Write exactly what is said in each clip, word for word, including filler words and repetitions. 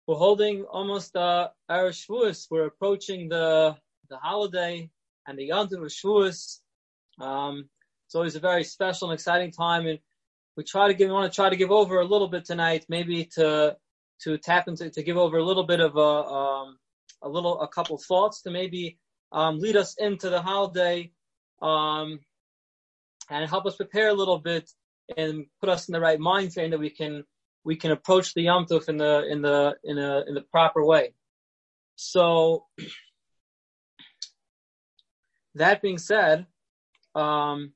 we're holding almost uh, our Shavuos. We're approaching the the holiday and the Yom Tov of Shavuos. Um, it's always a very special and exciting time, and we try to give. We want to try to give over a little bit tonight, maybe to to tap into to give over a little bit of a um, a little a couple thoughts to maybe um, lead us into the holiday um, and help us prepare a little bit and put us in the right mind frame that we can. we can approach the Yom Tov in the, in the, in a, in the proper way. So, that being said, um,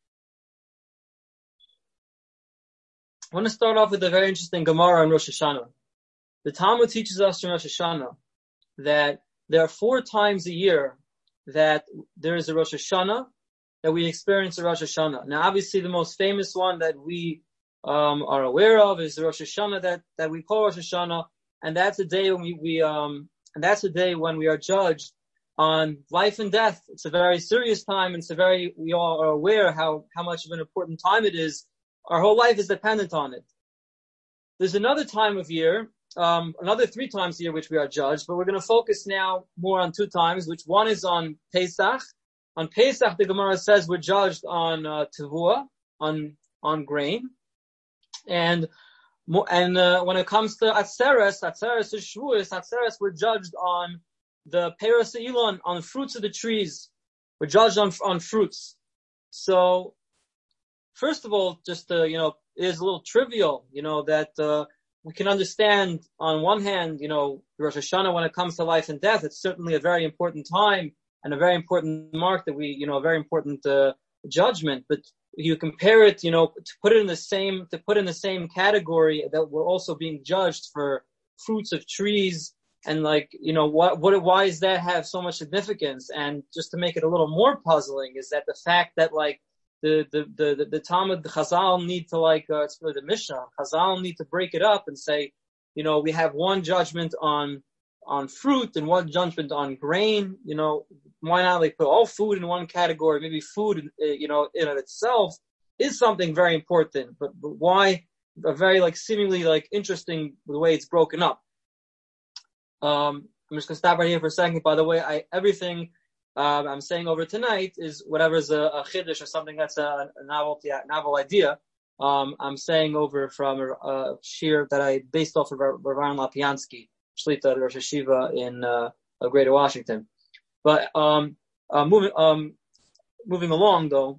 I want to start off with a very interesting Gemara on Rosh Hashanah. The Talmud teaches us in Rosh Hashanah that there are four times a year that there is a Rosh Hashanah, that we experience a Rosh Hashanah. Now, obviously, the most famous one that we Um, are aware of is the Rosh Hashanah that, that we call Rosh Hashanah, and that's a day when we, we um, and that's a day when we are judged on life and death. It's a very serious time, and it's a very, we all are aware how, how much of an important time it is. Our whole life is dependent on it. There's another time of year, um, another three times a year which we are judged, but we're going to focus now more on two times, which one is on Pesach. On Pesach, the Gemara says we're judged on, uh, Tevuah, on, on grain. And and uh, when it comes to Atzeres, Atzeres is Shavuos, Atzeres, we're judged on the Peras Elon, on fruits of the trees. We're judged on on fruits. So, first of all, just uh, you know, it is a little trivial, you know, that uh, we can understand on one hand, you know, Rosh Hashanah, when it comes to life and death, it's certainly a very important time and a very important mark that we, you know, a very important uh, judgment, but you compare it, you know, to put it in the same, to put in the same category that we're also being judged for fruits of trees, and like, you know, what, what, why does that have so much significance? And just to make it a little more puzzling is that the fact that like the, the, the, the, the Talmud, the Chazal need to like, uh, it's really the Mishnah, Chazal need to break it up and say, you know, we have one judgment on, on fruit and one judgment on grain, you know, why not like put all food in one category? Maybe food, you know, in of itself is something very important, but, but why a very like seemingly like interesting the way it's broken up. Um, I'm just gonna stop right here for a second. By the way, I everything uh, I'm saying over tonight is whatever's a, a chiddush or something that's a, a novelty, a novel idea. Um, I'm saying over from a, a shir that I based off of Rav Lapiansky, Shlita Rosh Hashiva in uh, Greater Washington. But um, uh, moving um, moving along though,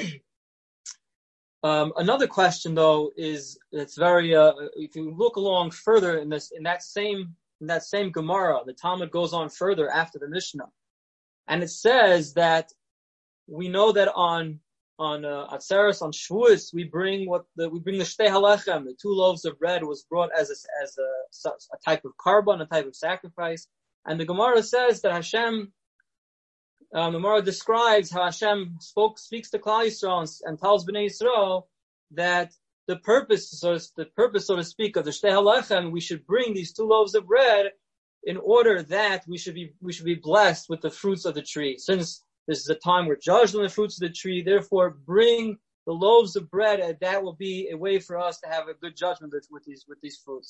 um, another question though is it's very uh, if you look along further in this in that same in that same Gemara, the Talmud goes on further after the Mishnah, and it says that we know that on on uh, Atzeres, on Shavuos, we bring what the, we bring the Shtei Halechem, the two loaves of bread was brought as a, as a, a type of korban, a type of sacrifice, and the Gemara says that Hashem. Um, the Gemara describes how Hashem spoke, speaks to Klal Yisrael and, and tells Bnei Yisrael that the purpose, so the purpose, so to speak, of the Shtei Halechem, we should bring these two loaves of bread in order that we should be we should be blessed with the fruits of the tree. Since this is a time we're judged on the fruits of the tree, therefore bring the loaves of bread, and that will be a way for us to have a good judgment with, with these with these fruits.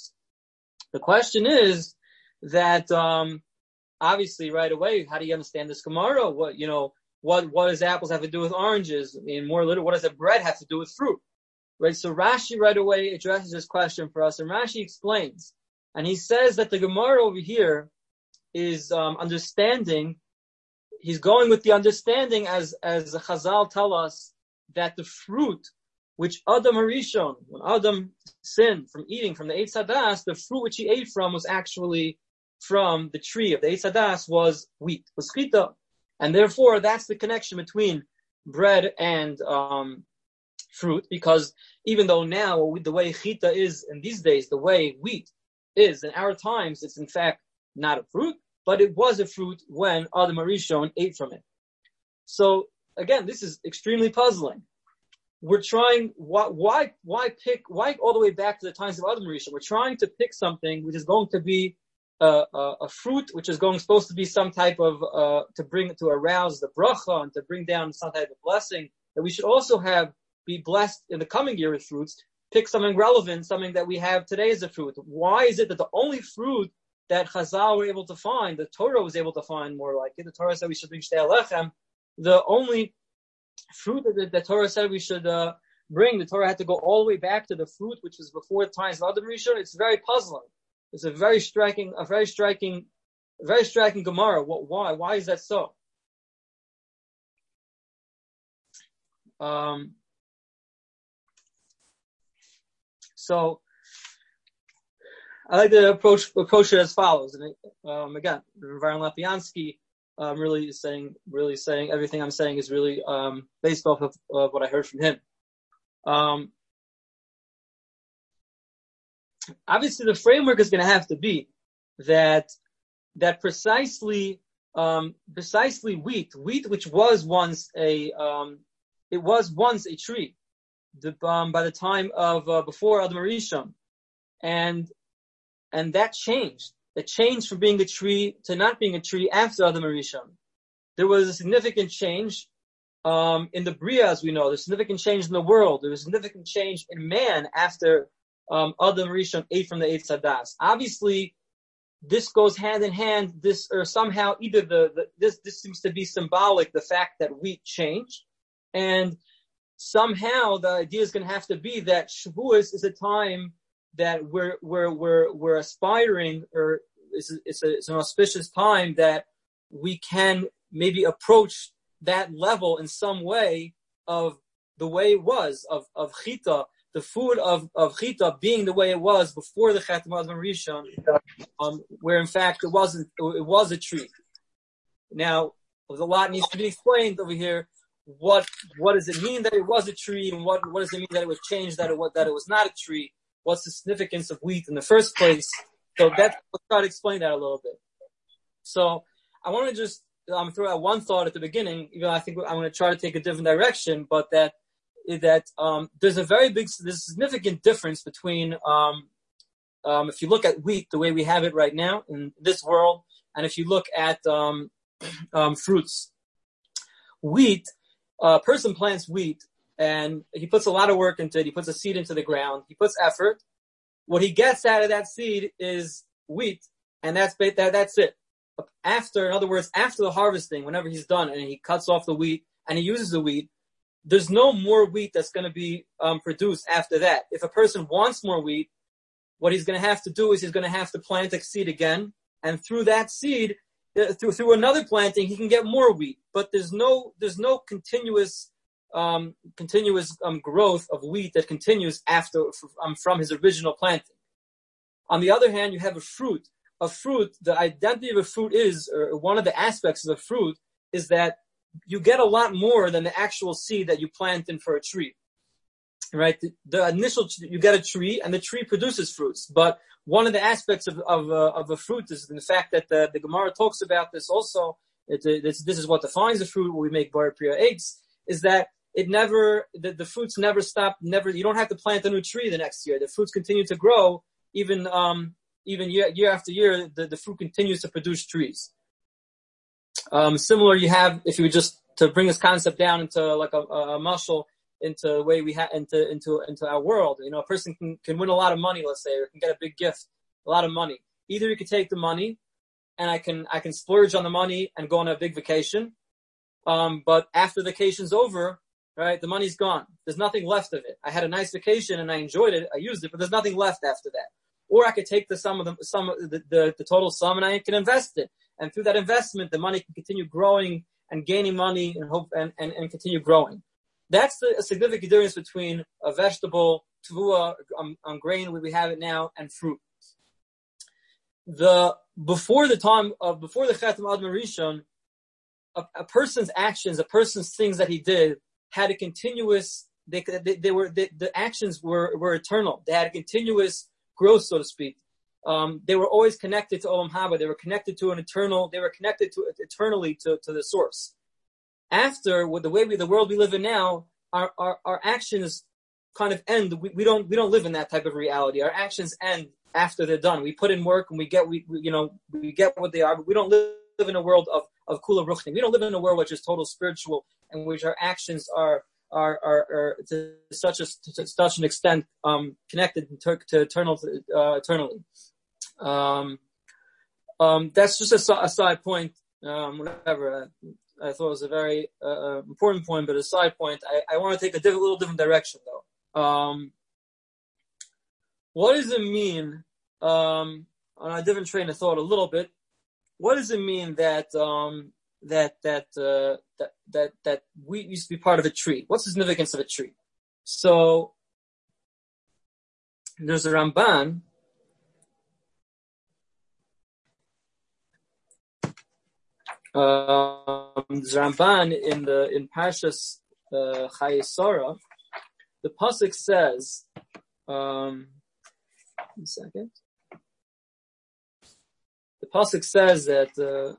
The question is that. Um, Obviously, right away, how do you understand this Gemara? What, you know, what, what does apples have to do with oranges? I mean, more little, what does the bread have to do with fruit? Right? So Rashi right away addresses this question for us, and Rashi explains. And he says that the Gemara over here is, um, understanding, he's going with the understanding as, as the Chazal tell us that the fruit, which Adam Harishon, when Adam sinned from eating from the Eitz Hadas, the fruit which he ate from was actually from the tree of the Eitz Hadas was wheat, was chita. And therefore, that's the connection between bread and um, fruit, because even though now, the way chita is in these days, the way wheat is in our times, it's in fact not a fruit, but it was a fruit when Adam Harishon ate from it. So, again, this is extremely puzzling. We're trying, why, why, why pick, why all the way back to the times of Adam Harishon? We're trying to pick something which is going to be Uh, uh, a fruit which is going supposed to be some type of uh, to bring to arouse the bracha and to bring down some type of blessing, that we should also have be blessed in the coming year with fruits. pick something relevant, something that we have today as a fruit. Why is it that the only fruit that Chazal were able to find, the Torah was able to find more like it? The Torah said we should bring Shtei Alechem. The only fruit that the, the Torah said we should uh, bring, the Torah had to go all the way back to the fruit which was before the times of Adam Rishon. It's very puzzling. It's a very striking, a very striking, very striking Gemara. What, why? Why is that so? Um, so, I like to approach approach it as follows. And um, again, Baron Lapiansky um, really is saying, really saying everything I'm saying is really um, based off of uh, what I heard from him. Um, obviously, the framework is going to have to be that that precisely um, precisely wheat, wheat which was once a um, it was once a tree, the, um, by the time of uh, before Adam Rishon, and And that changed. It changed from being a tree to not being a tree after Adam Rishon. There was a significant change um, in the Bria, as we know. There's a significant change in the world. There was a significant change in man after um, Adam Rishon ate from the Eitz Hadas. Obviously, this goes hand in hand. This or somehow either the, the this this seems to be symbolic, the fact that wheat changed, and somehow the idea is going to have to be that Shavuos is a time that we're we're we're we're aspiring, or it's a, it's, a, it's an auspicious time that we can maybe approach that level in some way of the way it was of of chita, the food of of chita being the way it was before the Chet Adam Rishon, um, where in fact it wasn't, it was a tree. Now, a lot needs to be explained over here. What what does it mean that it was a tree, and what what does it mean that it was changed, that it was that it was not a tree? What's the significance of wheat in the first place? So that, let's try to explain that a little bit. So I want to just um, throw out one thought at the beginning. Even though I think I'm going to try to take a different direction, but that that um, there's a very big, there's a significant difference between um, um, if you look at wheat the way we have it right now in this world, and if you look at um, um, fruits. Wheat, a person plants wheat, and he puts a lot of work into it. He puts a seed into the ground. He puts effort. What he gets out of that seed is wheat, and that's that, that's it. After, in other words, after the harvesting, whenever he's done and he cuts off the wheat and he uses the wheat, there's no more wheat that's going to be um, produced after that. If a person wants more wheat, what he's going to have to do is he's going to have to plant a seed again, and through that seed, through through another planting, he can get more wheat. But there's no there's no continuous um, continuous um, growth of wheat that continues after um, from his original planting. On the other hand, you have a fruit. A fruit, the identity of a fruit is, or one of the aspects of a fruit, is that you get a lot more than the actual seed that you plant in for a tree. Right? The, the initial, you get a tree, and the tree produces fruits. But one of the aspects of of, uh, of a fruit is the fact that the, the Gemara talks about this also. It, it, this, this is what defines a fruit. When we make bar priya eggs, is that it never, the, the fruits never stop. Never, you don't have to plant a new tree the next year. The fruits continue to grow, even um, even year, year after year. The, the fruit continues to produce trees. Um, similar, you have, if you would just to bring this concept down into like a, a, a muscle. Into the way we have into into into our world. You know, a person can, can win a lot of money, let's say, or can get a big gift, a lot of money. Either you could take the money, and I can I can splurge on the money and go on a big vacation. Um, but after the vacation's over, right, the money's gone. There's nothing left of it. I had a nice vacation and I enjoyed it, I used it, but there's nothing left after that. Or I could take the sum of the sum of the, the, the total sum and I can invest it. And through that investment, the money can continue growing and gaining money and hope and, and, and continue growing. That's the a significant difference between a vegetable, tvua, um, um, grain, where we have it now, and fruit. The before the time of before the Chet Adam Rishon, a, a person's actions, a person's things that he did had a continuous. They they, they were they, the actions were were eternal. They had a continuous growth, so to speak. Um, they were always connected to Olam Haba. They were connected to an eternal. They were connected to eternally to to the source. After, with the way we, the world we live in now, our, our, our actions kind of end. We, we don't, we don't live in that type of reality. Our actions end after they're done. We put in work and we get, we, we you know, we get what they are, but we don't live, live in a world of, of kula ruchni. We don't live in a world which is total spiritual and which our actions are, are are, are to such a to such an extent um, connected to, to eternal uh, eternally. Um, um, that's just a, a side point. Um, whatever. I, I thought it was a very uh, important point, but a side point. I, I want to take a diff- little different direction though. Um, what does it mean? Um, on a different train of thought, a little bit. What does it mean that um, that that, uh, that that that we used to be part of a tree? What's the significance of a tree? So there's a Ramban. Um, there's a Ramban in the in Parshas uh, Chayei Sarah. The pasuk says, um, one second. The pasuk says that uh,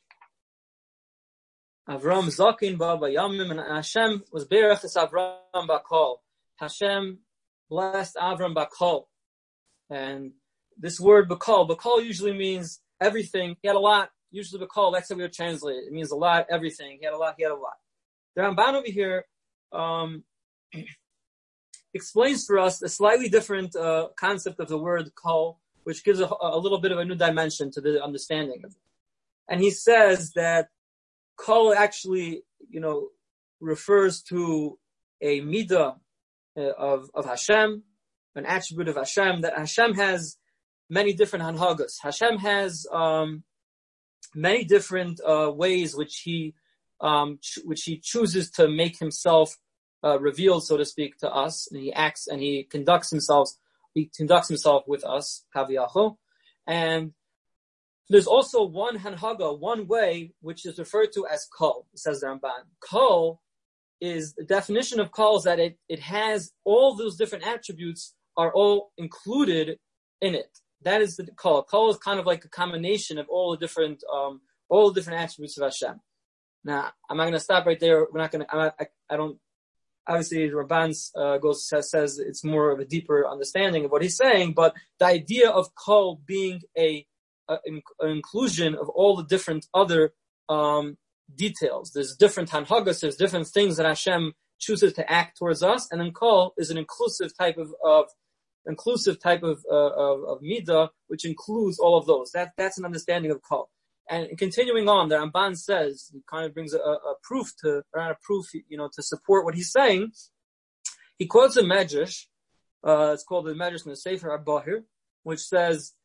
Avram Zakin Baba Yamim, and Hashem was berachas Avram Bakol. Hashem blessed Avram Bakol, and this word Bakol, Bakol usually means everything. He had a lot. Usually Bakol, that's how we would translate it. It means a lot, everything. He had a lot. He had a lot. The Ramban over here um, explains for us a slightly different uh, concept of the word Kol, which gives a, a little bit of a new dimension to the understanding of it. And he says that Kol actually, you know, refers to a midah uh, of, of Hashem, an attribute of Hashem, that Hashem has many different hanhagas. Hashem has um, many different uh, ways which he um, ch- which he chooses to make himself uh, revealed, so to speak, to us. And he acts and he conducts himself He conducts himself with us, Kaviyacho. And there's also one hanhaga, one way, which is referred to as kol, says the Ramban. Kol is, the definition of kol is that it, it has all those different attributes are all included in it. That is the kol. Kol is kind of like a combination of all the different, um, all the different attributes of Hashem. Now, I'm not going to stop right there. We're not going to, I, I don't, Obviously, Ramban uh, goes says, says it's more of a deeper understanding of what he's saying, but the idea of kol being a, a an inclusion of all the different other um, details. There's different hanhagas, there's different things that Hashem chooses to act towards us, and then kol is an inclusive type of, of inclusive type of, uh, of of midah, which includes all of those. That that's an understanding of kol. And continuing on, the Ramban says, he kind of brings a, a proof to, or not a proof, you know, to support what he's saying. He quotes a medrash, uh, it's called the medrash in the Sefer HaBahir, which says,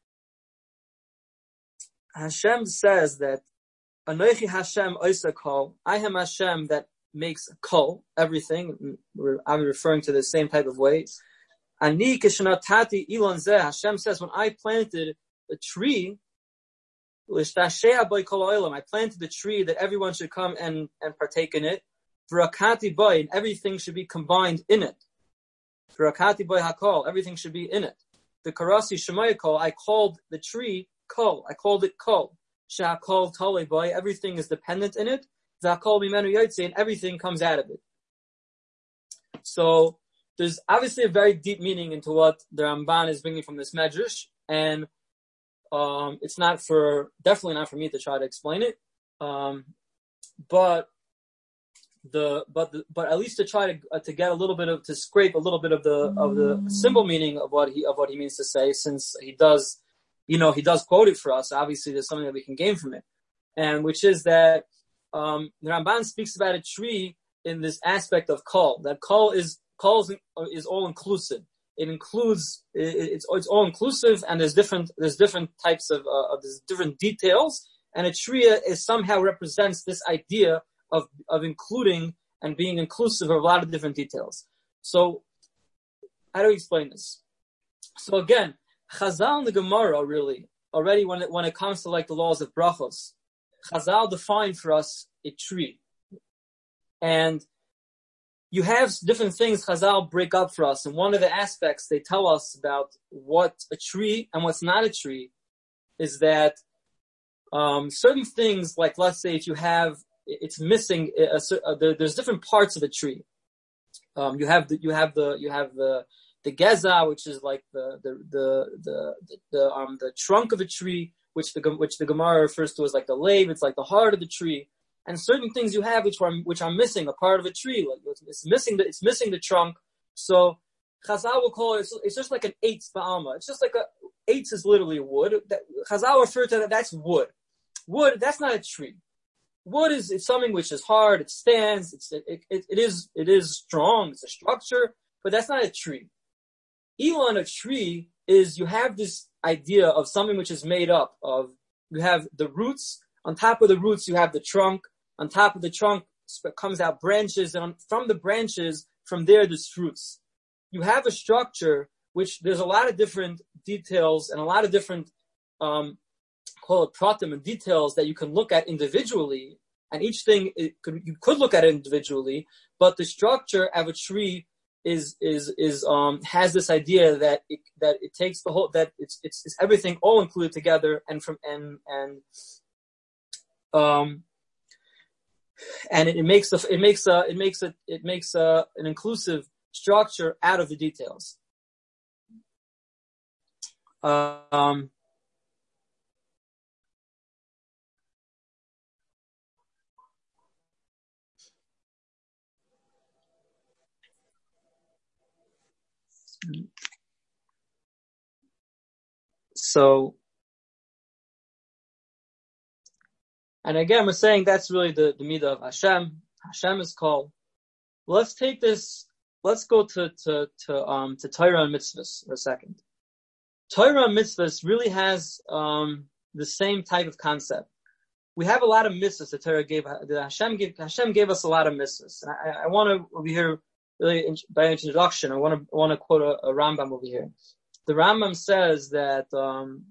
Hashem says that, Anochi Hashem oisa kol, I am Hashem that makes kol, everything. I'm referring to the same type of way. Ani kishanatati ilon zeh, Hashem says, when I planted a tree, I planted the tree that everyone should come and, and partake in it. And everything should be combined in it. Everything should be in it. The karasi shemaya kol, I called the tree kol. I called it kol. Sha'akol tolei boy, everything is dependent in it. Zakol bimenu yotze, and everything comes out of it. So there's obviously a very deep meaning into what the Ramban is bringing from this medrash, and Um, it's not for, definitely not for me to try to explain it. Um, but the, but the, but at least to try to, uh, to get a little bit of, to scrape a little bit of the, of the simple meaning of what he, of what he means to say, since he does, you know, he does quote it for us. Obviously there's something that we can gain from it. And which is that, um, the Ramban speaks about a tree in this aspect of kol, that kol is, kol is, is all inclusive. It includes, it's, it's all inclusive, and there's different, there's different types of, uh, there's different details, and a tree is somehow represents this idea of, of including and being inclusive of a lot of different details. So, how do we explain this? So again, Chazal and the Gemara really, already when it, when it comes to like the laws of brachos, Chazal defined for us a tree. And you have different things Chazal break up for us, and one of the aspects they tell us about what a tree and what's not a tree is that um, certain things, like let's say if you have, it's missing, a, a, there, there's different parts of a tree. Um, you have the, you have the, you have the, the geza, which is like the, the, the, the, the, the um, the trunk of a tree, which the, which the Gemara refers to as like the lave, it's like the heart of the tree. and certain things you have which are which are missing, a part of a tree, like it's missing the it's missing the trunk. So Chazal will call it, it's, it's just like an eitz ba'alma. It's just like a eitz is literally wood. That, Chazal refer to that, that's wood. Wood, that's not a tree. Wood is it's something which is hard, it stands, it's it, it, it is it is strong, it's a structure, but that's not a tree. Elon, a tree is you have this idea of something which is made up of, you have the roots, on top of the roots you have the trunk, on top of the trunk comes out branches, and on, from the branches, from there there's fruits. You have a structure which there's a lot of different details and a lot of different um call it pratim and details that you can look at individually, and each thing it could, you could look at it individually, but the structure of a tree is is is um has this idea that it that it takes the whole that it's it's, it's everything all included together, and from and and um and it, it makes a it makes a it makes a it makes a an inclusive structure out of the details. Um So, and again, we're saying that's really the, the midah of Hashem. Hashem is called. Let's take this, let's go to, to, to, um, to Torah and mitzvahs for a second. Torah and mitzvahs really has, um, the same type of concept. We have a lot of mitzvahs that Torah gave, that Hashem gave, Hashem gave us a lot of mitzvahs. And I, I want to, over here, really, by introduction, I want to, I want to quote a, a Rambam over here. The Rambam says that um,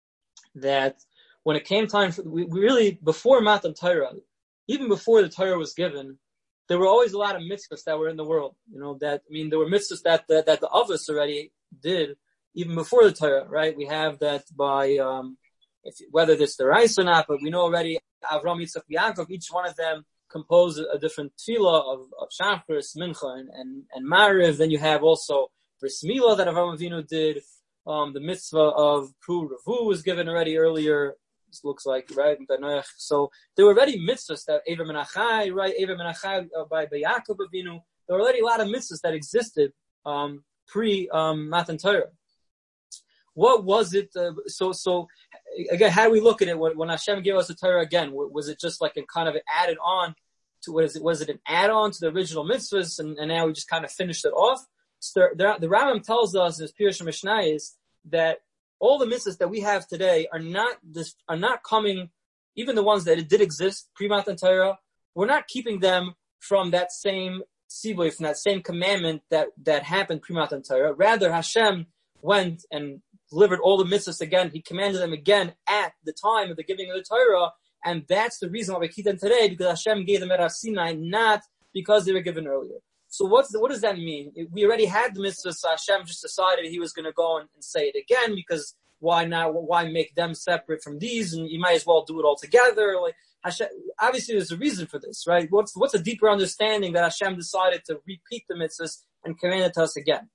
that when it came time for we, we really before Matan Torah, even before the Torah was given, there were always a lot of mitzvahs that were in the world. You know that I mean there were mitzvahs that that, that the Avos already did even before the Torah, right? We have that by um, if, whether it's the Rice or not, but we know already Avram, Yitzchak, Yaakov, each one of them composed a, a different tefillah of of Shachris, Mincha, and and, and Mariv. Then you have also Bris Milah that Avraham Avinu did, um, the mitzvah of Pru Ravu was given already earlier. This looks like, right? So there were already mitzvahs that Ever Menachai, right? Ever Menachai uh, by, by Yaakov Avinu. There were already a lot of mitzvahs that existed um, pre um, Matan Torah. What was it? Uh, so, so again, how do we look at it when, when Hashem gave us the Torah again? Was it just like a kind of added on to what is it? Was it an add-on to the original mitzvahs, and, and now we just kind of finished it off? So the, the Rambam tells us in his Pirush Mishnayos that all the mitzvahs that we have today are not this, are not coming, even the ones that did exist pre Matan Torah. We're not keeping them from that same sivui, from that same commandment that that happened pre Matan Torah. Rather, Hashem went and delivered all the mitzvahs again. He commanded them again at the time of the giving of the Torah, and that's the reason why we keep them today, because Hashem gave them at Har Sinai, not because they were given earlier. So what's the, what does that mean? We already had the mitzvahs, so Hashem just decided he was going to go and, and say it again, because why not? Why make them separate from these? And you might as well do it all together. Like Hashem, obviously there's a reason for this, right? What's what's a deeper understanding that Hashem decided to repeat the mitzvahs and command it to us again?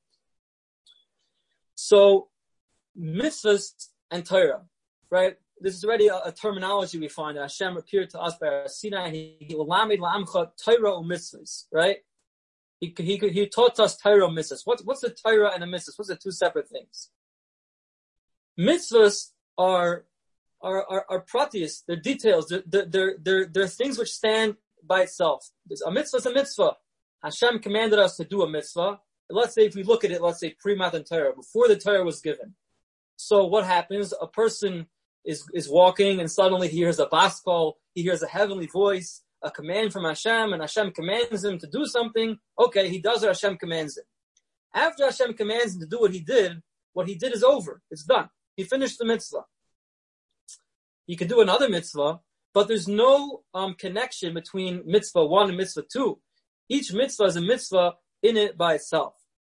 So mitzvahs and Torah, right? This is already a, a terminology we find that Hashem appeared to us by Har Sinai. He lamed la'amcha Torah u mitzvahs, right? He, he, he taught us Torah and mitzvahs. What's, what's the Torah and the mitzvahs? What's the two separate things? Mitzvahs are, are, are, are pratis. They're details. They're, they're, they're, they're things which stand by itself. A mitzvah is a mitzvah. Hashem commanded us to do a mitzvah. Let's say if we look at it, let's say pre-Matan Torah, before the Torah was given. So what happens? A person is, is walking and suddenly he hears a bas kol, he hears a heavenly voice, a command from Hashem, and Hashem commands him to do something. Okay, he does what Hashem commands him. After Hashem commands him to do what he did, what he did is over. It's done. He finished the mitzvah. He could do another mitzvah, but there's no um, connection between mitzvah one and mitzvah two. Each mitzvah is a mitzvah in it by itself.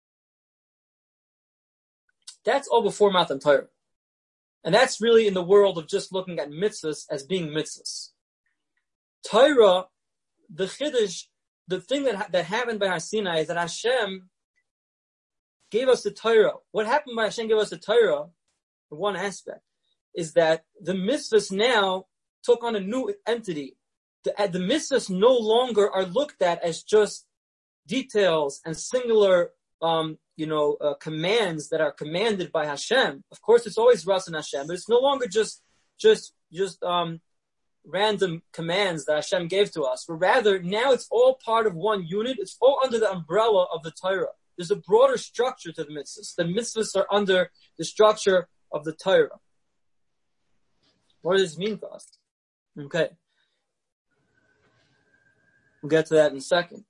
That's all before Matan Torah. And that's really in the world of just looking at mitzvahs as being mitzvahs. Torah, the chiddush, the thing that that happened by Har Sinai is that Hashem gave us the Torah. What happened by Hashem gave us the Torah, one aspect, is that the mitzvahs now took on a new entity. the, the mitzvahs no longer are looked at as just details and singular, um, you know, uh, commands that are commanded by Hashem. Of course, it's always Ratzon Hashem, but it's no longer just, just, just, um, random commands that Hashem gave to us, but rather now it's all part of one unit. It's all under the umbrella of the Torah. There's a broader structure to the mitzvahs. The mitzvahs are under the structure of the Torah. What does this mean to us? Okay. We'll get to that in a second.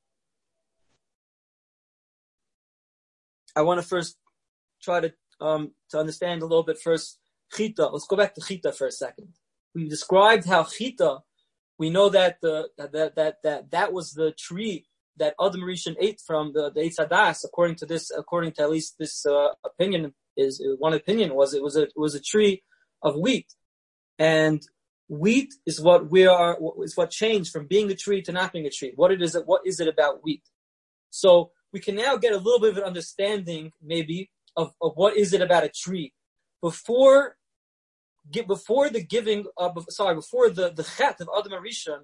I want to first try to um, to understand a little bit first Chita. Let's go back to Chita for a second. We described how Chita, we know that the that that that that was the tree that Adam Rishon ate from, the the Eitz Hadas. According to this, according to at least this uh, opinion, is one opinion was it was a it was a tree of wheat, and wheat is what we are is what changed from being a tree to not being a tree. What it is what is it about wheat? So we can now get a little bit of an understanding, maybe, of, of what is it about a tree. Before, before the giving of, sorry, before the, the chet of Adam Rishon,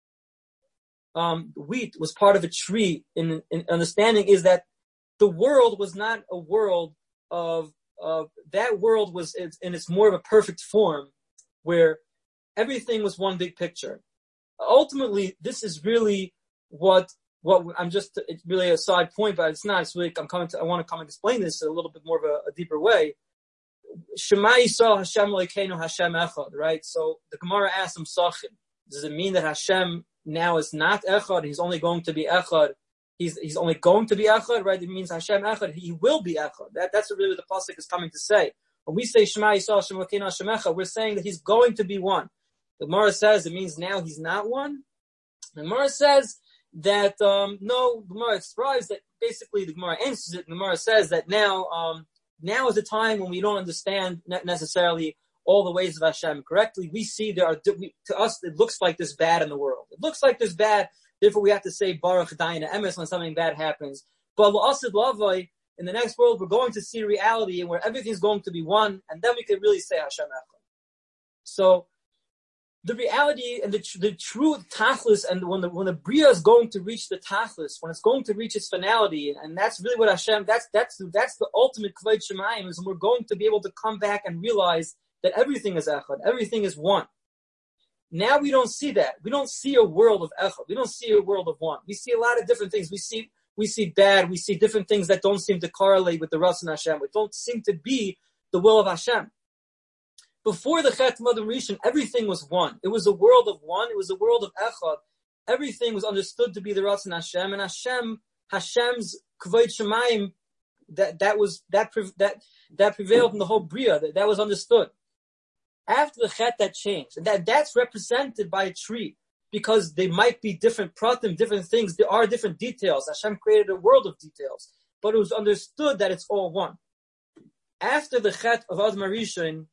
um, wheat was part of a tree. In, in understanding is that the world was not a world of, of that world was in, in its more of a perfect form, where everything was one big picture. Ultimately, this is really what What I'm just, it's really a side point, but it's not. It's really, I'm coming to, I want to come and explain this a little bit more of a, a deeper way. Shema Yisrael Hashem Elokeinu Hashem Echad, right? So the Gemara asks him, Sachin, does it mean that Hashem now is not Echad? He's only going to be Echad. He's, he's only going to be Echad, right? It means Hashem Echad. He will be Echad. That, that's what really the pasuk is coming to say. When we say Shema Yisrael Hashem Elokeinu Hashem Echad, we're saying that he's going to be one. The Gemara says it means now he's not one. The Gemara says that, um, no, the Gemara describes that basically the Gemara answers it. The Gemara says that now, um, now is the time when we don't understand necessarily all the ways of Hashem correctly. We see there are, we, to us, it looks like there's bad in the world. It looks like there's bad. Therefore, we have to say Baruch Dayan Emes when something bad happens. But L'Asid Lavai, in the next world, we're going to see reality and where everything's going to be one, and then we can really say Hashem Echad. So, the reality and the the true tachlis, and when the when the bria is going to reach the tachlis, when it's going to reach its finality, and, and that's really what Hashem, that's that's that's the ultimate kvod shemayim, is when we're going to be able to come back and realize that everything is echad, everything is one. Now we don't see that. We don't see a world of echad. We don't see a world of one. We see a lot of different things. We see we see bad. We see different things that don't seem to correlate with the Ratzon Hashem. It don't seem to be the will of Hashem. Before the Chet of Adam Rishon, everything was one. It was a world of one. It was a world of Echad. Everything was understood to be the Ratzon Hashem, and Hashem, Hashem's Kvod Shemayim, that that was that that that prevailed in the whole Bria. That, that was understood. After the Chet, that changed, and that that's represented by a tree, because they might be different pratim, different things. There are different details. Hashem created a world of details, but it was understood that it's all one. After the Chet of Adam Rishon,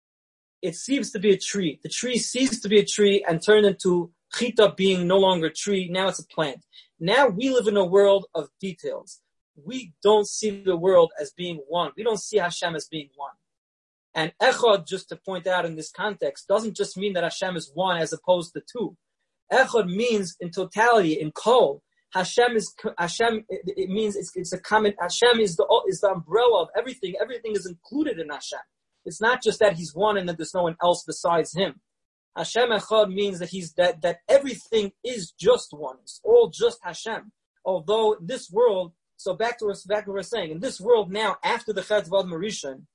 it seems to be a tree. The tree ceased to be a tree and turned into Chita being no longer a tree. Now it's a plant. Now we live in a world of details. We don't see the world as being one. We don't see Hashem as being one. And Echad, just to point out in this context, doesn't just mean that Hashem is one as opposed to two. Echad means in totality, in kol. Hashem is Hashem. It, it means it's, it's a common. Hashem is the is the umbrella of everything. Everything is included in Hashem. It's not just that he's one and that there's no one else besides him. Hashem Echad means that he's that that everything is just one. It's all just Hashem. Although this world, so back to back to what we're saying, in this world now, after the Chet of Adam Rishon,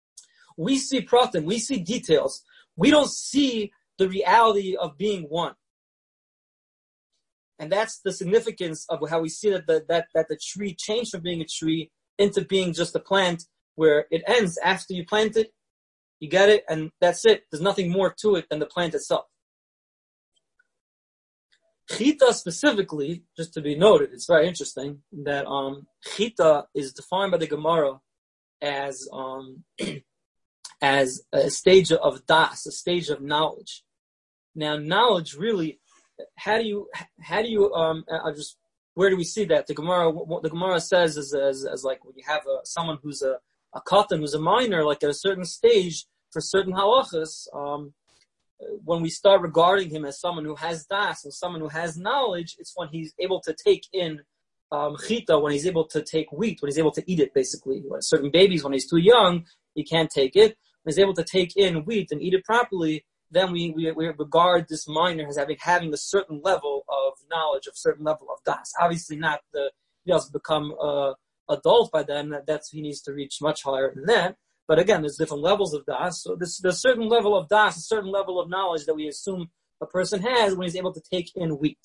we see pratim, we see details. We don't see the reality of being one. And that's the significance of how we see that the, that, that the tree changed from being a tree into being just a plant, where it ends after you plant it, you get it, and that's it. There's nothing more to it than the plant itself. Chita specifically, just to be noted, it's very interesting that um, Chita is defined by the Gemara as um, as a stage of das, a stage of knowledge. Now, knowledge really, how do you, how do you, um, I just, where do we see that? The Gemara, what the Gemara says is as, as like when you have a, someone who's a, a katan, who's a minor, like at a certain stage for certain halachas, um, when we start regarding him as someone who has das and someone who has knowledge, it's when he's able to take in um, chita, when he's able to take wheat, when he's able to eat it, basically. When certain babies, when he's too young, he can't take it. When he's able to take in wheat and eat it properly, then we, we, we regard this minor as having, having a certain level of knowledge, a certain level of das. Obviously not the, he doesn't become uh, adult by then, that, that's, he needs to reach much higher than that. But again, there's different levels of das. So there's, there's a certain level of das, a certain level of knowledge that we assume a person has when he's able to take in wheat.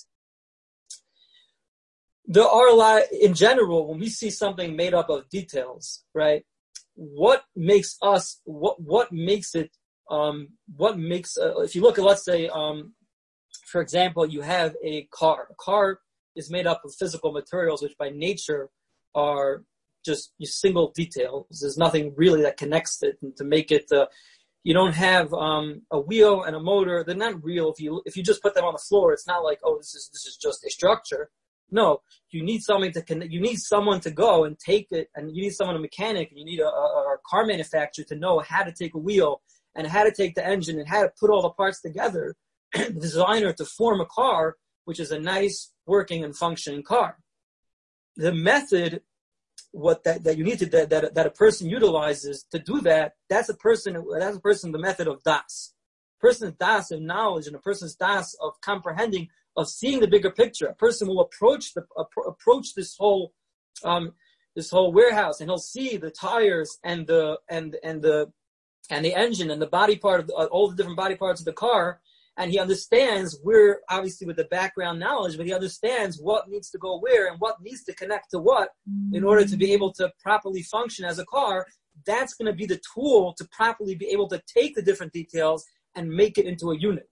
There are a lot, in general, when we see something made up of details, right? What makes us, what, what makes it, um, what makes, uh, if you look at, let's say, um, for example, you have a car. A car is made up of physical materials, which by nature are just single details. There's nothing really that connects it and to make it, uh, you don't have, um, a wheel and a motor. They're not real. If you, if you just put them on the floor, it's not like, oh, this is, this is just a structure. No, you need something to connect, you need someone to go and take it, and you need someone, a mechanic, and you need a, a, a car manufacturer to know how to take a wheel and how to take the engine and how to put all the parts together, the designer to form a car, which is a nice working and functioning car. The method, what that, that you need to, that, that, that a person utilizes to do that, that's a person, that's a person, the method of das. A person's das of knowledge and a person's das of comprehending, of seeing the bigger picture. A person will approach the, uh, approach this whole, um, this whole warehouse, and he'll see the tires and the, and, and the, and the engine and the body part of the, uh, all the different body parts of the car. And he understands where, obviously with the background knowledge, but he understands what needs to go where and what needs to connect to what in order to be able to properly function as a car. That's going to be the tool to properly be able to take the different details and make it into a unit.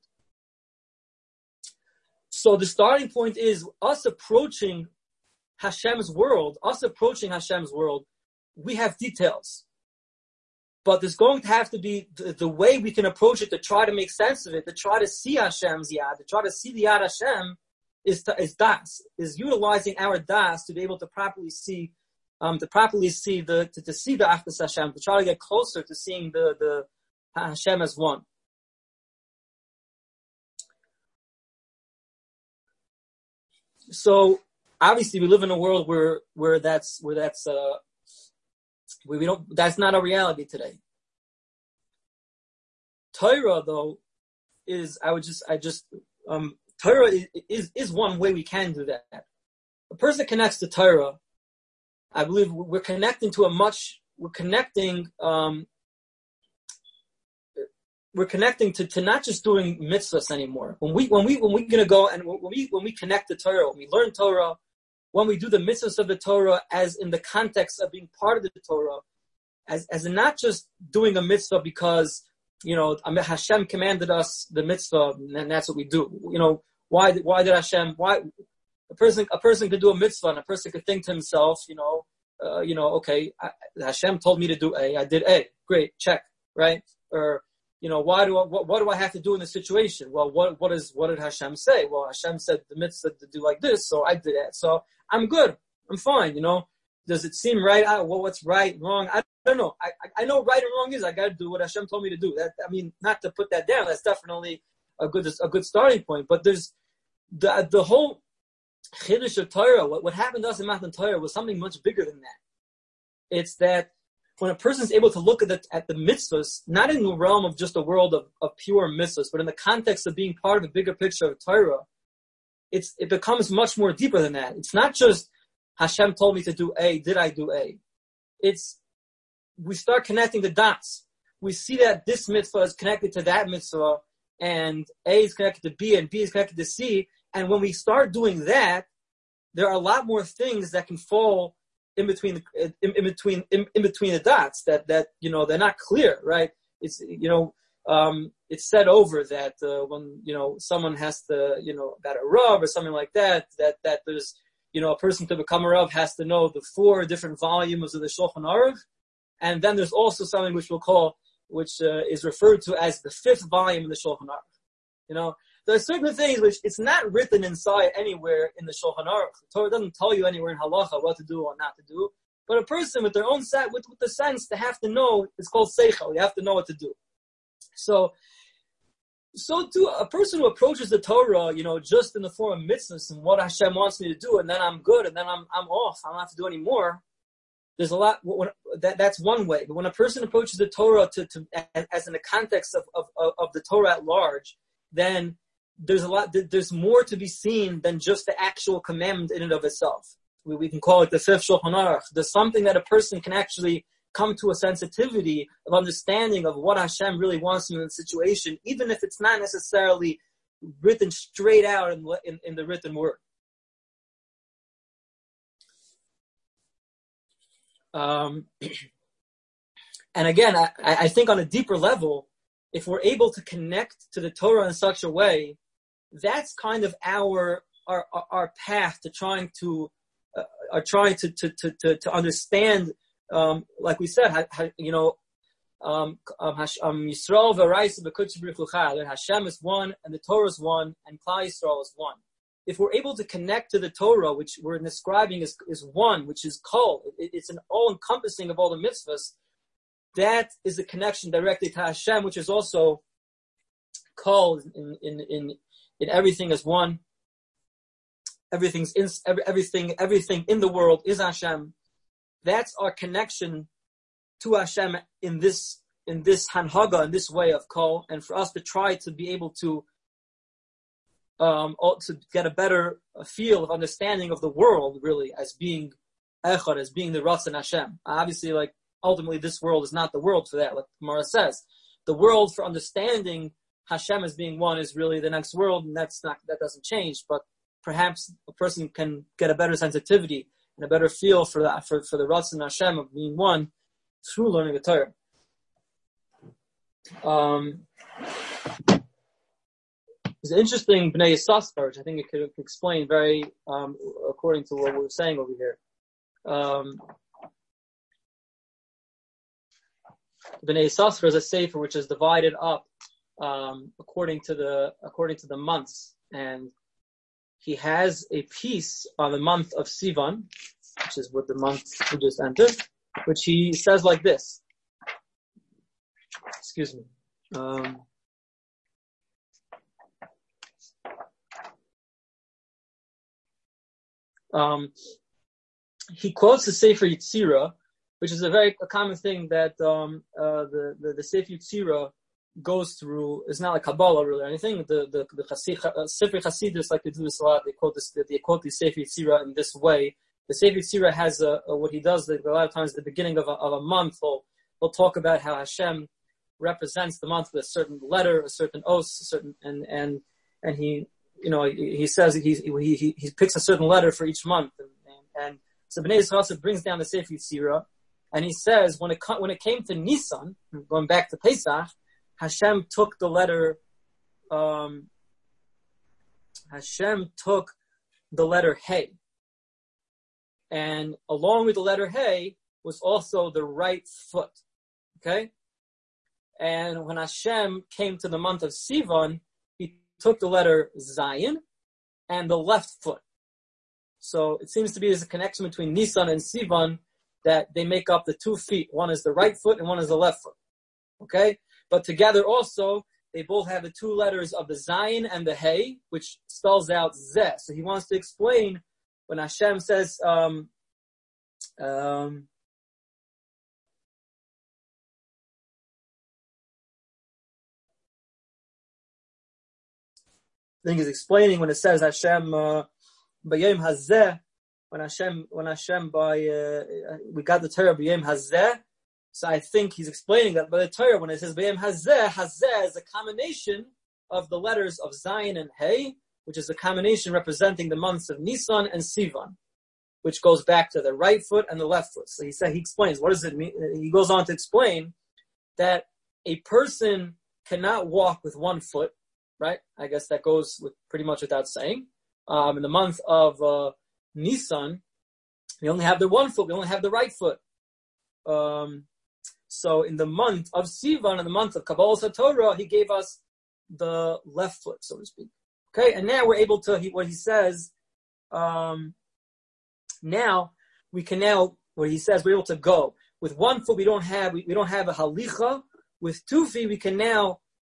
So the starting point is us approaching Hashem's world, us approaching Hashem's world, we have details. But there's going to have to be the, the way we can approach it to try to make sense of it, to try to see Hashem's yad, to try to see the yad Hashem is, to, is das, is utilizing our das to be able to properly see, um, to properly see the, to, to see the Achdus Hashem, to try to get closer to seeing the, the Hashem as one. So obviously we live in a world where, where that's, where that's, uh, where we don't, that's not a reality today. Torah though is, I would just, I just, um, Torah is, is, is one way we can do that. A person connects to Torah, I believe we're connecting to a much, we're connecting, um, we're connecting to, to not just doing mitzvahs anymore. When we, when we, when we're going to go and when we, when we connect to Torah, when we learn Torah, when we do the mitzvahs of the Torah as in the context of being part of the Torah, as, as in not just doing a mitzvah because, you know, Hashem commanded us the mitzvah and that's what we do. You know, why, why did Hashem, why, a person, a person could do a mitzvah and a person could think to himself, you know, uh, you know, okay, I, Hashem told me to do A, I did A, great, check, right? Or, you know, why do I, what, what do I have to do in this situation? Well, what, what is, what did Hashem say? Well, Hashem said the mitzvah to do like this, so I did that. So I'm good. I'm fine, you know. Does it seem right? I, well, what's right, wrong? I don't know. I, I know right and wrong is I gotta do what Hashem told me to do. That, I mean, not to put that down. That's definitely a good, a good starting point. But there's the, the whole Chiddush of Torah. What, what happened to us in Matan Torah was something much bigger than that. It's that when a person is able to look at the, at the mitzvahs, not in the realm of just a world of, of pure mitzvahs, but in the context of being part of a bigger picture of Torah, it's, it becomes much more deeper than that. It's not just Hashem told me to do A, did I do A? It's, we start connecting the dots. We see that this mitzvah is connected to that mitzvah, and A is connected to B, and B is connected to C. And when we start doing that, there are a lot more things that can fall in between, in, in between, in, in between the dots that, that, you know, they're not clear, right? It's, you know, um, it's said over that, uh, when, you know, someone has to, you know, about a Rav or something like that, that, that there's, you know, a person to become a Rav has to know the four different volumes of the Shulchan Aruch. And then there's also something which we'll call, which, uh, is referred to as the fifth volume of the Shulchan Aruch. You know, there are certain things which it's not written inside anywhere in the Shulchan Aruch. The Torah doesn't tell you anywhere in Halacha what to do or not to do. But a person with their own set, with, with the sense, they have to know, it's called Seichel. You have to know what to do. So, so too, a person who approaches the Torah, you know, just in the form of mitzvahs and what Hashem wants me to do, and then I'm good, and then I'm I'm off, I don't have to do any more. There's a lot, when, that, that's one way. But when a person approaches the Torah to, to as in the context of, of, of the Torah at large, then there's a lot, there's more to be seen than just the actual commandment in and of itself. We, we can call it the fifth Shulchan Aruch. There's something that a person can actually come to a sensitivity of understanding of what Hashem really wants in the situation, even if it's not necessarily written straight out in, in, in the written word. Um, and again, I, I think on a deeper level, if we're able to connect to the Torah in such a way, that's kind of our our our path to trying to uh, are trying to to to to understand. Um, like we said, ha, ha, you know, um, um, Yisrael v'Raisa b'Kodesh B'Ruchucha, that Hashem is one and the Torah is one and Klal Yisrael is one. If we're able to connect to the Torah, which we're describing as is one, which is kol, it, it's an all-encompassing of all the mitzvahs, that is a connection directly to Hashem, which is also kol in in in, in everything as one. Everything's in, every, everything everything in the world is Hashem. That's our connection to Hashem in this in this hanhaga, in this way of kol, and for us to try to be able to um to get a better feel of understanding of the world really as being echad, as being the Ratzon Hashem. Obviously, like ultimately, this world is not the world for that. Like Gemara says, the world for understanding Hashem as being one is really the next world, and that's not that doesn't change. But perhaps a person can get a better sensitivity and a better feel for that, for, for the Ratzon Hashem of being one through learning the Torah. Um, there's an interesting Bnei Yissaschar, which I think it could explain very um, according to what we were saying over here. Um, Bnei Yissaschar is a sefer which is divided up um, according to the according to the months, and he has a piece on the month of Sivan, which is what the month we just entered, which he says like this. Excuse me. Um, um, he quotes the Sefer Yetzirah, which is a very a common thing that um, uh, the, the the Sefer Yetzirah goes through. It's not like Kabbalah really or anything. The the the Chassid, uh, Sefer Chassidus like to do this a lot. They quote this. They quote the Sefer Yetzirah in this way. The Sefer Yetzirah has a, a, what he does. Like a lot of times, at the beginning of a, of a month, he'll he'll talk about how Hashem represents the month with a certain letter, a certain os, a certain and and and he you know he, he says he he he he picks a certain letter for each month, and and, and so Bnei Yisrael brings down the Sefer Yetzirah, and he says when it when it came to Nisan, going back to Pesach, Hashem took the letter. Um, Hashem took the letter Hey, and along with the letter Hey was also the right foot. Okay. And when Hashem came to the month of Sivan, he took the letter Zayin and the left foot. So it seems to be there's a connection between Nisan and Sivan that they make up the two feet. One is the right foot and one is the left foot. Okay? But together also, they both have the two letters of the Zayin and the Hey, which spells out Zeh. So he wants to explain when Hashem says, um, um, I think he's explaining when it says Hashem uh, b'yom hazeh, when Hashem when Hashem by uh, we got the Torah b'yom hazeh. So I think he's explaining that by the Torah when it says b'yom hazeh, hazeh is a combination of the letters of Zayin and Hey, which is a combination representing the months of Nisan and Sivan, which goes back to the right foot and the left foot. So he said he explains what does it mean. He goes on to explain that a person cannot walk with one foot. Right? I guess that goes with pretty much without saying. Um, in the month of uh, Nisan, we only have the one foot. We only have the right foot. Um, so in the month of Sivan, in the month of Kabbalah Torah, he gave us the left foot, so to speak. Okay, and now we're able to. He, what he says. Um, now we can now. What he says, we're able to go with one foot. We don't have. We, we don't have a halicha. With two feet, we can now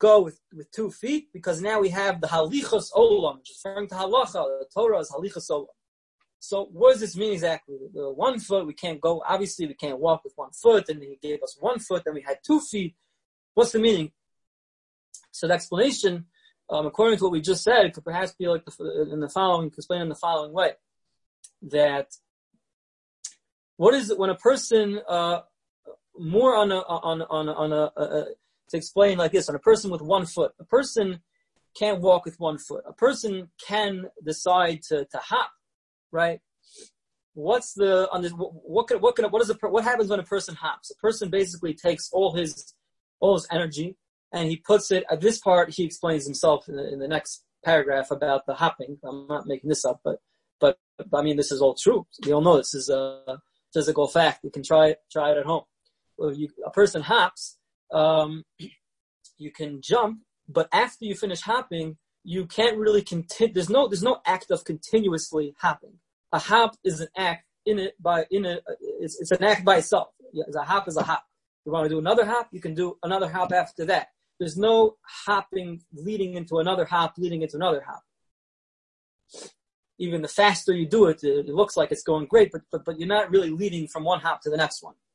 go with, with two feet because now we have the halichos olam, which is referring to halacha. The Torah is halichos olam. So what does this mean exactly? The one foot, we can't go, obviously we can't walk with one foot, and he gave us one foot, then we had two feet. What's the meaning? So the explanation, um, according to what we just said, could perhaps be like the, in the following, explain in the following way. That, what is it when a person, uh, more on a, on, on, on a, a, a, to explain like this, on a person with one foot, a person can't walk with one foot. A person can decide to, to hop. Right? What's the on this? What could, what could, what is a what happens when a person hops? A person basically takes all his all his energy and he puts it at this part. He explains himself in the, in the next paragraph about the hopping. I'm not making this up, but but, but I mean this is all true. We all know this is a physical fact. You can try it try it at home. Well, you, a person hops, um, you can jump, but after you finish hopping, you can't really continue. There's no there's no act of continuously hopping. A hop is an act in it by in a it's, it's an act by itself. Yeah, a hop is a hop. You want to do another hop, you can do another hop after that. There's no hopping leading into another hop, leading into another hop. Even the faster you do it, it, it looks like it's going great, but, but but you're not really leading from one hop to the next one.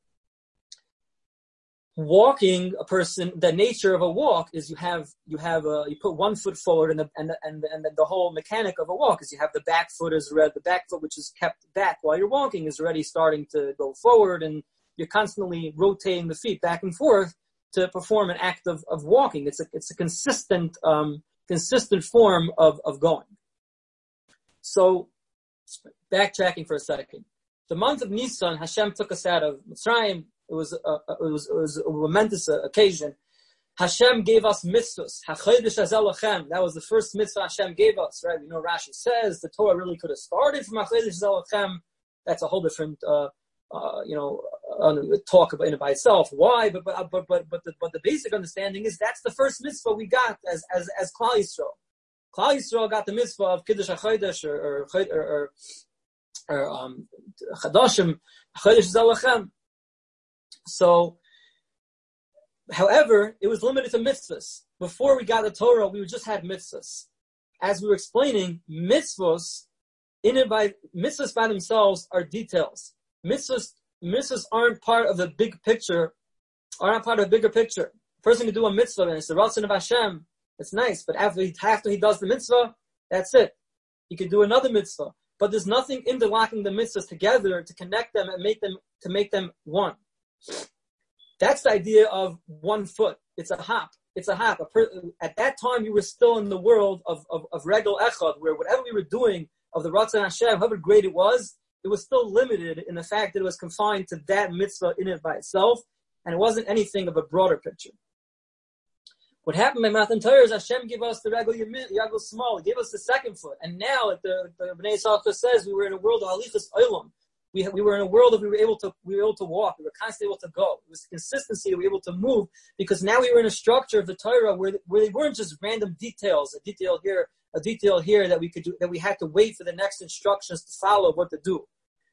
Walking, a person, the nature of a walk is you have you have a, you put one foot forward, and the and the, and the, and the, the whole mechanic of a walk is you have the back foot is red, the back foot which is kept back while you're walking is already starting to go forward, and you're constantly rotating the feet back and forth to perform an act of, of walking. It's a it's a consistent um, consistent form of of going. So, backtracking for a second, the month of Nisan, Hashem took us out of Mitzrayim. It was a, it was it was a momentous occasion. Hashem gave us mitzvahs. HaChodesh Hazeh Lachem. That was the first mitzvah Hashem gave us, right? You know, Rashi says the Torah really could have started from HaChodesh Hazeh Lachem. That's a whole different, uh, uh, you know, uh, talk about in it by itself. Why? But but but but but the, but the basic understanding is that's the first mitzvah we got as as as Klal Yisrael. Klal Yisrael got the mitzvah of Kiddush HaChodesh or or or, or, or um, Chadashim HaChodesh Hazeh Lachem. So, however, it was limited to mitzvahs. Before we got the Torah, we just had mitzvahs. As we were explaining, mitzvahs, in and by mitzvahs by themselves are details. Mitzvahs, mitzvahs aren't part of the big picture, are not part of the bigger picture. A person can do a mitzvah and it's the Ratzon of Hashem. It's nice, but after he, after he does the mitzvah, that's it. He can do another mitzvah, but there's nothing interlocking the mitzvahs together to connect them and make them to make them one. That's the idea of one foot. It's a hop. It's a hop. A per, at that time, you were still in the world of, of, of Regel Echad, where whatever we were doing of the Ratzon Hashem, however great it was, it was still limited in the fact that it was confined to that mitzvah in it by itself, and it wasn't anything of a broader picture. What happened by Matan Torah is Hashem gave us the Regel Yagel Small. He gave us the second foot. And now, like the, the Bnei Yisrael says, we were in a world of Halichas Olam. We we were in a world of we were able to we were able to walk. We were constantly able to go. It was the consistency that we were able to move because now we were in a structure of the Torah where where they weren't just random details, a detail here, a detail here that we could do that we had to wait for the next instructions to follow what to do.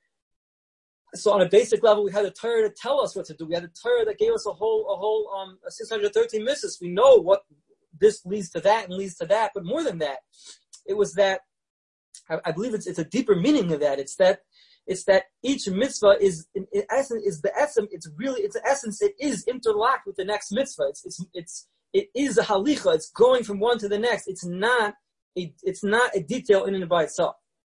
So on a basic level, we had the Torah to tell us what to do. We had the Torah that gave us a whole a whole um six hundred thirteen mitzvahs. We know what this leads to that and leads to that, but more than that, it was that I, I believe it's it's a deeper meaning of that. It's that. It's that each mitzvah is, in, in essence, is the essence. It's really, it's the essence. It is interlocked with the next mitzvah. It's, it's, it's, it is a halicha. It's going from one to the next. It's not a, it's not a detail in and by itself.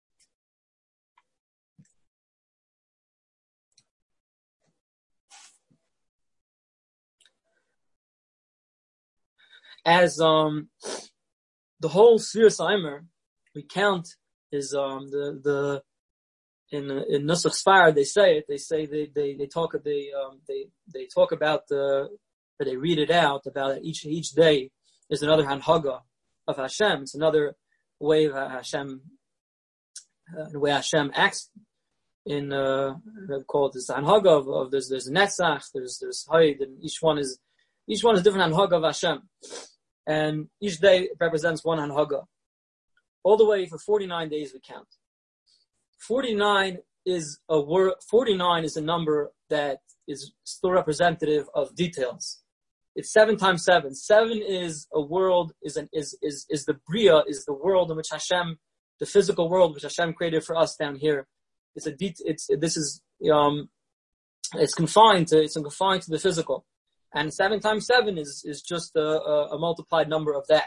As um, the whole Sfiras Omer we count is um the the. In in Nusach Sfar, they say it. They say they they they talk they um they they talk about the that they read it out about each each day is another hanhaga of Hashem. It's another way of Hashem, uh, the way Hashem acts in uh called this hanhaga of, of there's there's Netzach, there's there's Hayd, and each one is each one is different hanhaga of Hashem, and each day represents one hanhaga. All the way for forty-nine days we count. forty-nine is a word, forty-nine is a number that is still representative of details. It's seven times seven. Seven is a world, is an, is, is, is the Bria, is the world in which Hashem, the physical world which Hashem created for us down here. It's a det, it's, this is, um, it's confined to, it's confined to the physical. And seven times seven is, is just a, a, a multiplied number of that.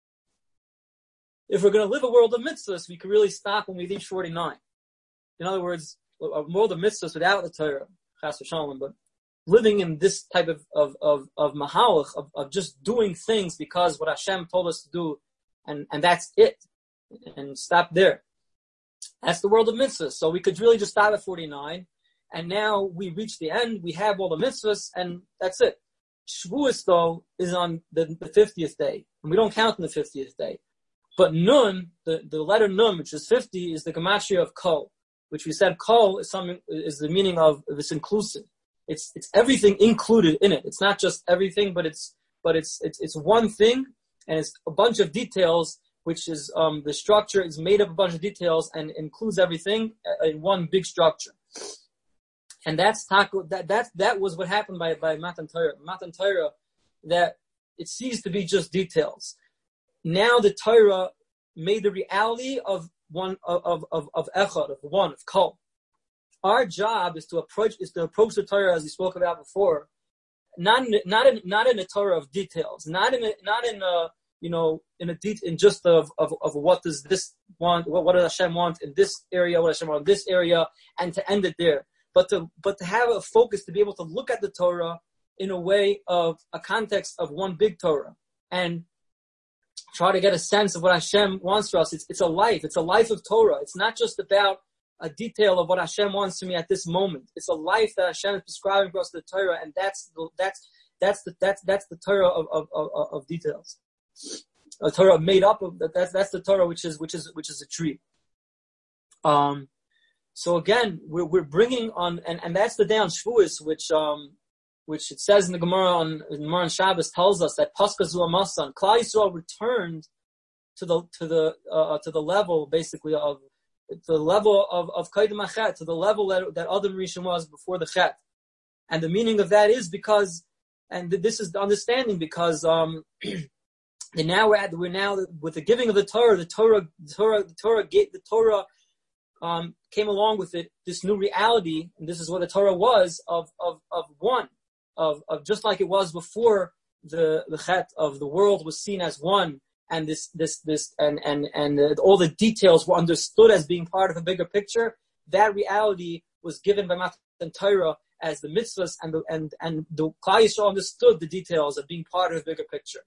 If we're going to live a world of mitzvahs, we can really stop when we reach forty-nine. In other words, a world of mitzvahs without the Torah, chas v'shalom, but living in this type of, of, of, of mahalach, of, of just doing things because what Hashem told us to do, and, and that's it. And stop there. That's the world of mitzvahs. So we could really just stop at forty-nine, and now we reach the end, we have all the mitzvahs, and that's it. Shavuos, though, is on the, the fiftieth day, and we don't count on the fiftieth day. But Nun, the, the letter Nun, which is fifty, is the gematria of Kol, which we said Kol is something, is the meaning of, of it's inclusive. It's, it's everything included in it. It's not just everything, but it's, but it's, it's, it's one thing, and it's a bunch of details, which is, um, the structure is made up of a bunch of details and includes everything in one big structure. And that's taco, that, that, that was what happened by, by Matan Torah. Matan Torah, that it ceased to be just details. Now the Torah made the reality of one, of, of, of Echad, of one, of Kol. Our job is to approach, is to approach the Torah as we spoke about before, not in, not in, not in a Torah of details, not in a, not in a, you know, in a de- in just of, of, of what does this want, what, what does Hashem want in this area, what does Hashem want in this area, and to end it there. But to, but to have a focus, to be able to look at the Torah in a way of a context of one big Torah and try to get a sense of what Hashem wants for us. It's, it's a life. It's a life of Torah. It's not just about a detail of what Hashem wants from me at this moment. It's a life that Hashem is prescribing for us the Torah, and that's the, that's, that's the, that's, that's the Torah of, of, of, of details. A Torah made up of that. That's, that's the Torah, which is, which is, which is a tree. Um, so again, we're, we're bringing on, and, and that's the day on Shavuos, which, um, which it says in the Gemara on, in Gemara on Shabbos tells us that Pascha Zu Amasan, Klal Yisrael returned to the, to the, uh, to the level, basically, of, to the level of, of Kaidem HaChet, to the level that, that Adam Rishon was before the Chet. And the meaning of that is because, and this is the understanding, because, um, and now we're at, we're now, with the giving of the Torah, the Torah, the Torah, the Torah, the Torah, um, came along with it, this new reality, and this is what the Torah was, of, of, of one, of, of just like it was before the, the Chet of the world was seen as one, and this, this, this, and, and, and uh, all the details were understood as being part of a bigger picture. That reality was given by Matan Torah as the mitzvahs, and the, and, and the Klal Yisrael understood the details of being part of a bigger picture.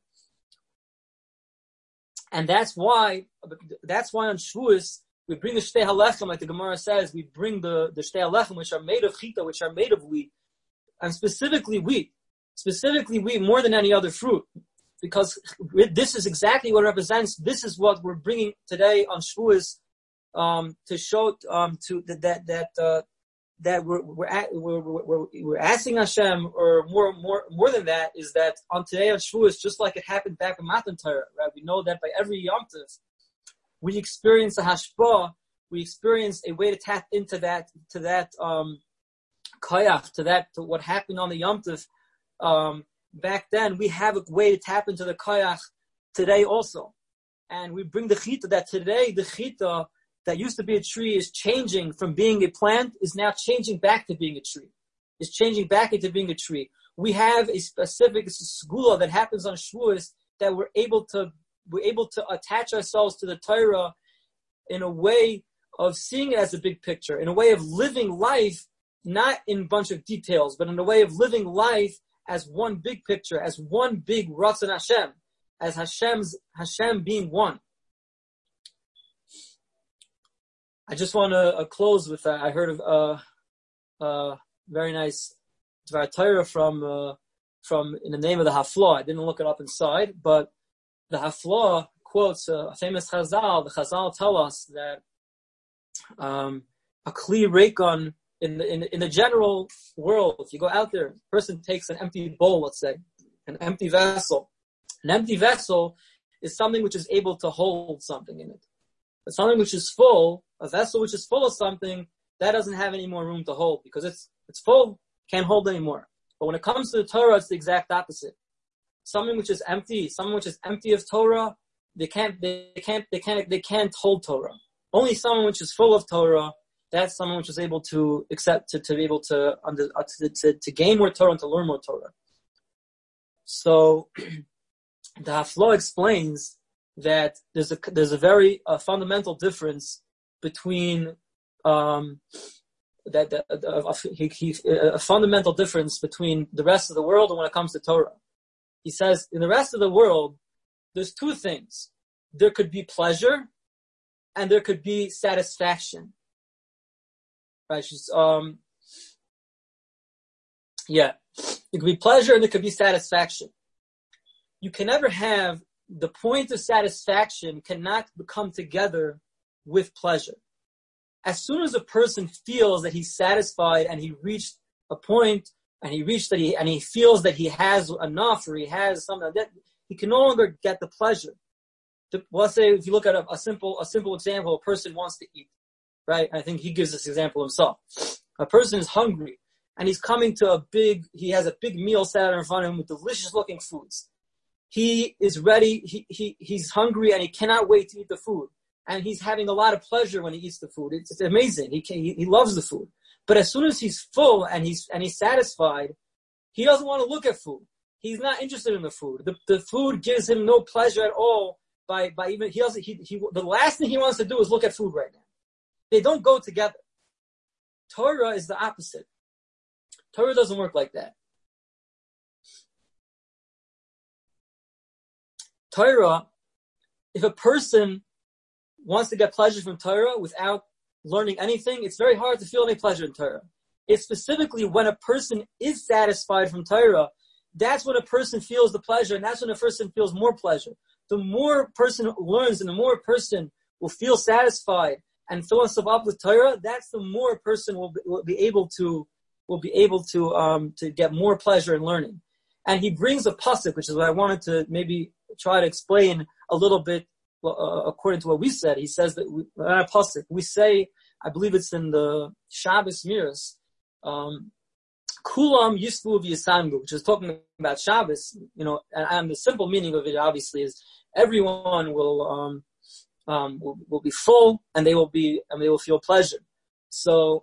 And that's why, that's why on Shavuos, we bring the Shtei HaLechem, like the Gemara says, we bring the, the Shtei HaLechem, which are made of chita, which are made of wheat, and specifically wheat, specifically wheat more than any other fruit, because this is exactly what it represents. This is what we're bringing today on Shavuos, um, to show, um, to that, that, that, uh, that we're, we're, at, we're, we're, we're asking Hashem, or more, more, more than that, is that on today on Shavuos, just like it happened back in Matan Torah, right? We know that by every Yom Tov, we experience a hashpah, we experience a way to tap into that, to that, um, koyach, to that, to what happened on the Yom Tov, um, back then. We have a way to tap into the koyach today also. And we bring the chita that today, the chita that used to be a tree is changing from being a plant, is now changing back to being a tree. Is changing back into being a tree. We have a specific segula that happens on Shavuos that we're able to, we're able to attach ourselves to the Torah in a way of seeing it as a big picture, in a way of living life, not in a bunch of details, but in a way of living life as one big picture, as one big Ratzon Hashem, as Hashem's, Hashem being one. I just want to uh, close with, uh, I heard of a uh, uh, very nice Dvar Torah from, uh, from, in the name of the Haflah. I didn't look it up inside, but the Haflah quotes uh, a famous Chazal. The Chazal tell us that um, a Kli Reikon, in the, in, in the general world, if you go out there, a person takes an empty bowl, let's say, an empty vessel. An empty vessel is something which is able to hold something in it. But something which is full, a vessel which is full of something, that doesn't have any more room to hold because it's it's full, can't hold anymore. But when it comes to the Torah, it's the exact opposite. someone which is empty, someone which is empty of Torah, they can't, they can't, they can't, they can't hold Torah. Only someone which is full of Torah, that's someone which is able to accept, to, to be able to, under, uh, to, to, to gain more Torah and to learn more Torah. So, the Hafla explains that there's a, there's a very uh, fundamental difference between, um, that, that uh, he, he, a fundamental difference between the rest of the world and when it comes to Torah. He says, in the rest of the world, there's two things. There could be pleasure and there could be satisfaction. Right? Um, yeah. There could be pleasure and there could be satisfaction. You can never have the point of satisfaction cannot come together with pleasure. As soon as a person feels that he's satisfied and he reached a point and he reached that he, and he feels that he has enough or he has something that he can no longer get the pleasure. The, well, let's say if you look at a, a simple, a simple example, a person wants to eat, right? I think he gives this example himself. A person is hungry and he's coming to a big, he has a big meal set out in front of him with delicious looking foods. He is ready, he, he, he's hungry and he cannot wait to eat the food. And he's having a lot of pleasure when he eats the food. It's, it's amazing. He, can, he he loves the food. But as soon as he's full and he's and he's satisfied, he doesn't want to look at food. He's not interested in the food. The the food gives him no pleasure at all. By by even he doesn't he he the last thing he wants to do is look at food right now. They don't go together. Torah is the opposite. Torah doesn't work like that. Torah, if a person wants to get pleasure from Torah without learning anything, it's very hard to feel any pleasure in Torah. It's specifically when a person is satisfied from Torah, that's when a person feels the pleasure, and that's when a person feels more pleasure. The more a person learns and the more a person will feel satisfied and fill himself up with Torah, that's the more a person will be, will be able to will be able to um to get more pleasure in learning. And he brings a pasuk, which is what I wanted to maybe try to explain a little bit. Uh, according to what we said, he says that we, uh, pasuk, we say, I believe it's in the Shabbos Miras, um, Kulam Yisvu v'Yisangu, which is talking about Shabbos, you know, and, and the simple meaning of it obviously is everyone will, um, um, will, will be full and they will be, and they will feel pleasure. So,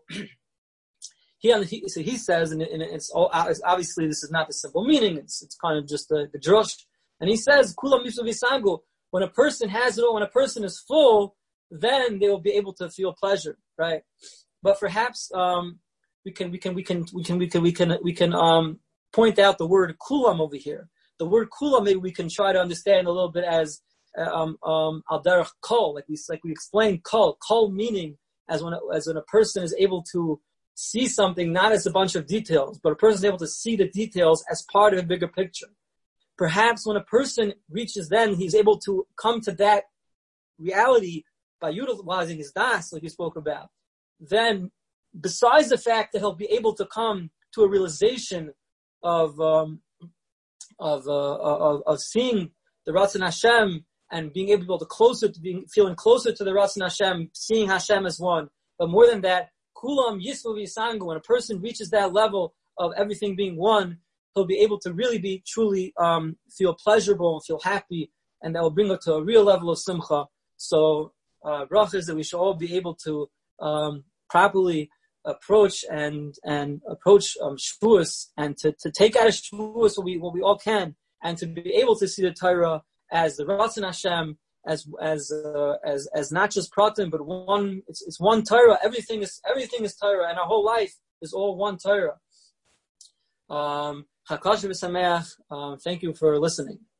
he, he, so he says, and, and it's all, obviously this is not the simple meaning, it's, it's kind of just the, the drush, and he says, Kulam Yisvu v'Yisangu, when a person has it all, when a person is full, then they will be able to feel pleasure, right? But perhaps um, we can we can we can we can we can we can we can um, point out the word kulam over here. The word kulam, maybe we can try to understand a little bit as um um al derech kol, like we like we explained kol kol meaning as when as when a person is able to see something not as a bunch of details, but a person is able to see the details as part of a bigger picture. Perhaps when a person reaches then, he's able to come to that reality by utilizing his das, like we spoke about. Then, besides the fact that he'll be able to come to a realization of um, of, uh, of of seeing the Ratzon Hashem and being able to closer to being feeling closer to the Ratzon Hashem, seeing Hashem as one. But more than that, Kulam Yisvu v'Yisangu. When a person reaches that level of everything being one, he'll be able to really be truly um, feel pleasurable and feel happy, and that will bring us to a real level of simcha. So, uh, bracha is that we should all be able to um, properly approach and and approach um, Shavuos, and to, to take out of Shavuos what we what we all can, and to be able to see the Torah as the Ratzon Hashem, as as uh, as as not just pratim, but one. It's it's one Torah. Everything is everything is Torah, and our whole life is all one Torah. Um, Um, thank you for listening.